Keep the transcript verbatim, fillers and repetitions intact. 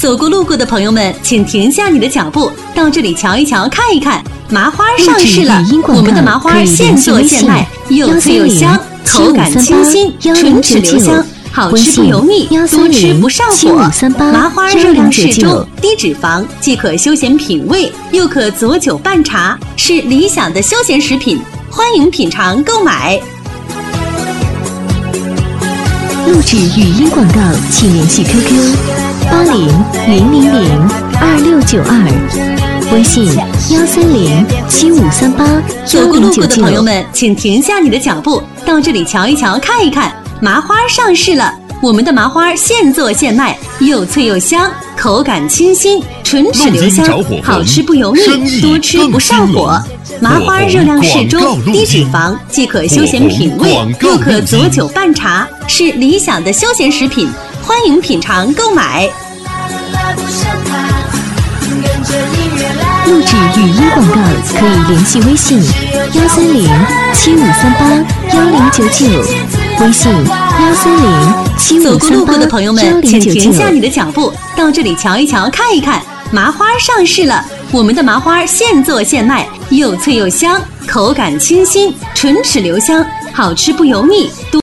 走过路过的朋友们，请停下你的脚步，到这里瞧一瞧，看一看。麻花上市了，我们的麻花现做现卖，又脆又香，口感清新，唇齿留香，好吃不油腻，多吃不上火。麻花热量适中，低脂肪，既可休闲品味，又可佐酒拌茶，是理想的休闲食品。欢迎品尝购买。 录制语音广告，请联系 Q Q 八零零零零二六九二，微信幺三零七五三八走过路过的朋友们，请停下你的脚步，到这里瞧一瞧，看一看。麻花上市了，我们的麻花现做现卖，又脆又香，口感清新，唇齿留香，好吃不油腻，多吃不上火。麻花热量适中，低脂肪，既可休闲品味，又可佐酒拌茶，是理想的休闲食品。欢迎品尝购买。 录制语音广告可以联系微信幺三零七五三八幺零九九，微信幺三零七五三八幺零九九。走过路过的朋友们，请停下你的脚步，到这里瞧一瞧，看一看。麻花上市了，我们的麻花现做现卖，又脆又香，口感清新，唇齿留香，好吃不油腻。